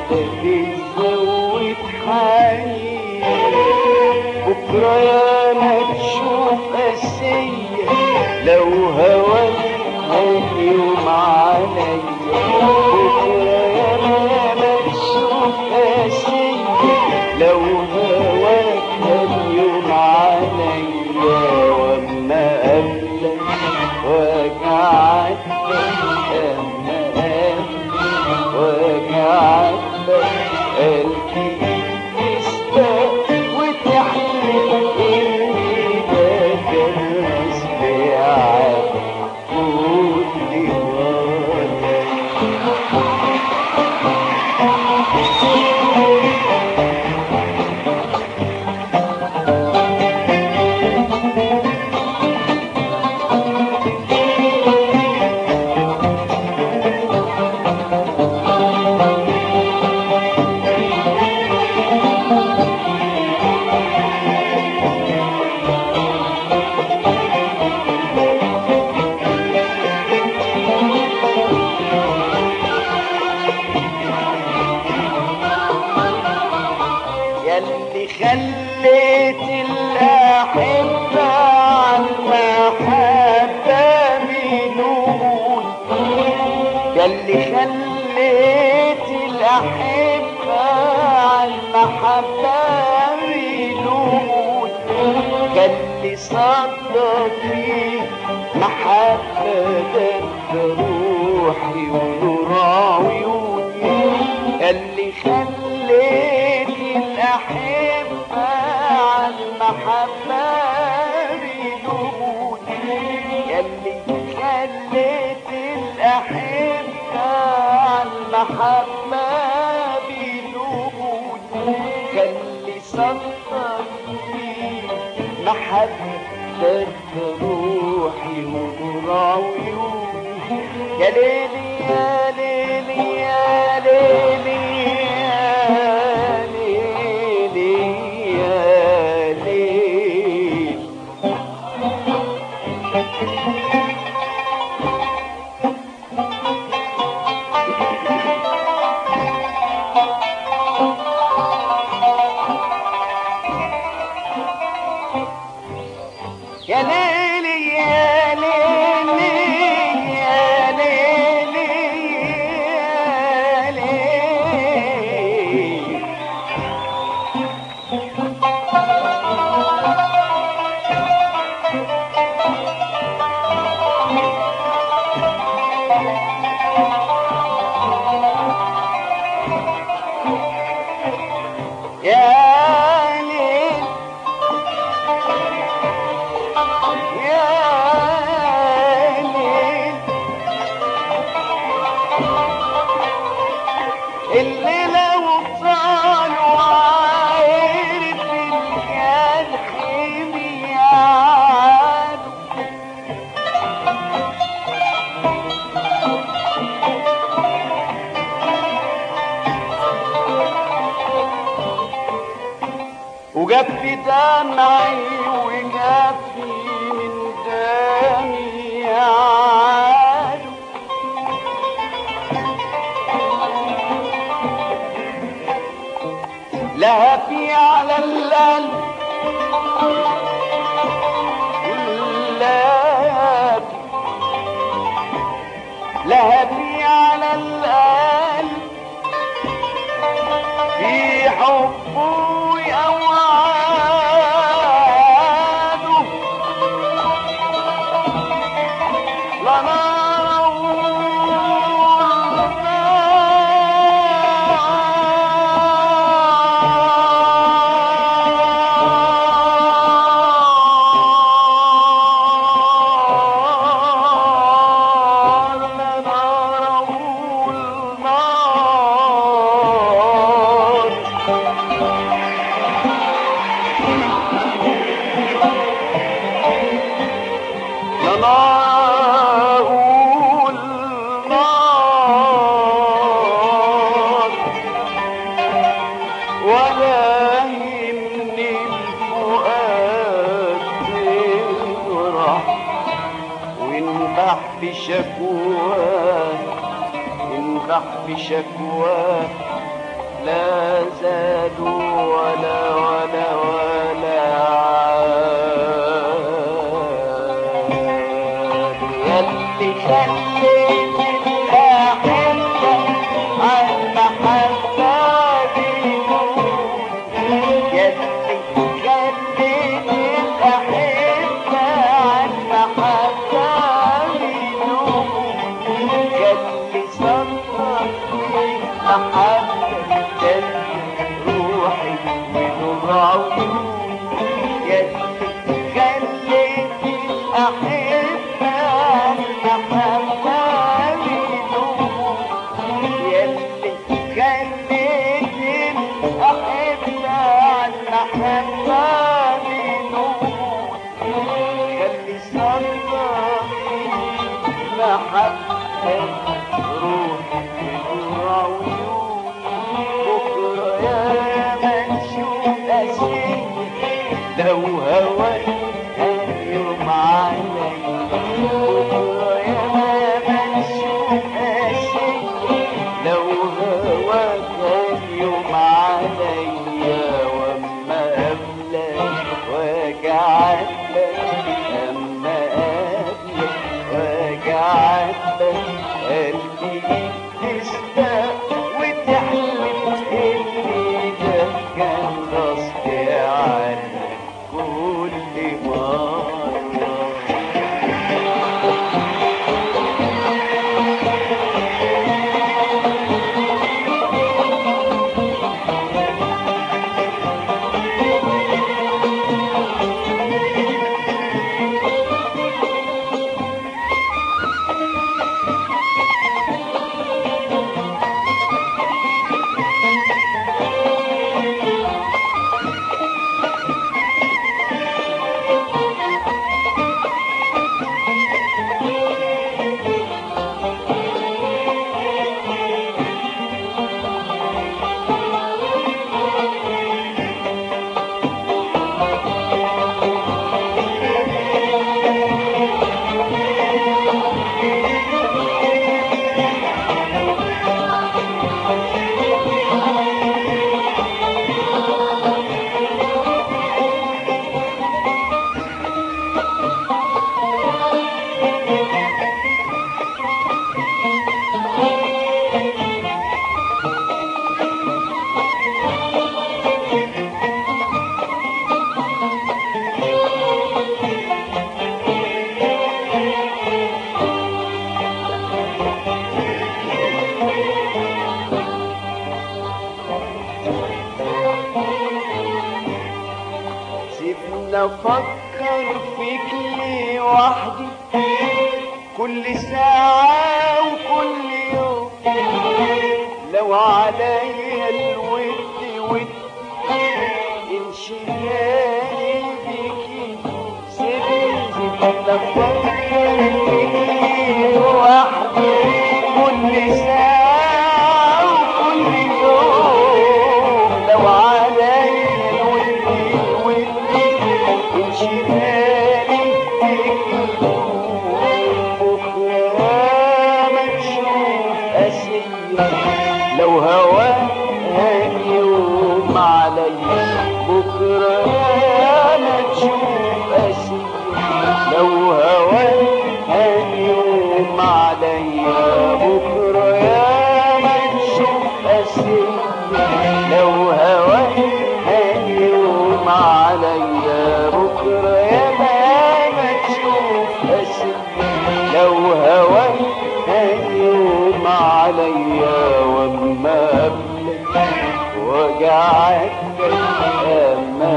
بتزود حنين بكرة يا ما تشوف قاسية لو هواك هيوم عليا بكرة يا ما تشوف قاسية لو هواك هيوم عليا واما قبلك وجعتك اما قبلك وجعتك قلبي تستاق وتحلف اني ده كان غصب عنك كل ياللي خليت الأحبة عالمحبة بيلومون ياللي خليت الأحبة عالمحبة بيلومون كاللي صدق فيه محبة ده روحي ونور عيوني ياللي خليت الأحبة عالمحبة بيلومون ياللي خليت الأحبة عالمحبة بيلومون كاللي صدق فيه محبة روحي ونور عيوني يا ليلي يا ليلي يا ليلي يا ليلي يا ليلي يا ليلي يا ليلي اللي لو طالوا عارف الجرح بيعانوا وجاب في دمعي وجاب في من دمي عانوا لهفي على القلب لهفي على القلب في حبه أوعاده ولا يهمني الفؤاد تفرح وينبح في شكواه ينبح في شكواه لا زادوا ولا ولا ولا عادوا يلي خليت الأحبة عالمحبة بيدوم يلي خليت الأحبة عالمحبة بيدوم يلي صدق محبة روحي ونور عيوني يلي خليت الأحبة المحبة بيدوم يلي خليت الأحبة المحبة بيدوم خلي صدقي محبة روحي ونور عيوني بكرة يا ما نشوف أشياء لو هواك هاليوم علي بكرة يا ما نشوف أشياء لو هواك هاليوم علي وأما قبلك وجعتك أما قبلك وجعتك قلبي تشتاق وتحلف إني ده كان غصبي عنك كل مرة سيبنا افكر فيك لي وحدي كل ساعة وكل يوم لو عليا الود ود انشغالي بيكي سيبنا افكر فيك لي وحدي كل ساعة وكل يوم لو عليا الود ود انشغالي بيكي بكرة ما تشوف أسية لو هواها اليوم عليا بكرة ما تشوف أسية لو هواها اليوم عليا بكرة يا ما تشوف أسية لو هواها اليوم عليا بكرة يا ما تشوف أسية لو هواك هاليوم عليا وأما قبلك وجعتك أما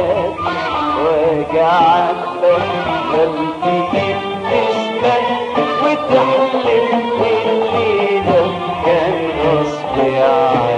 وجعتك قلبي تسبك وتحلف إني ده كان غصبي عنك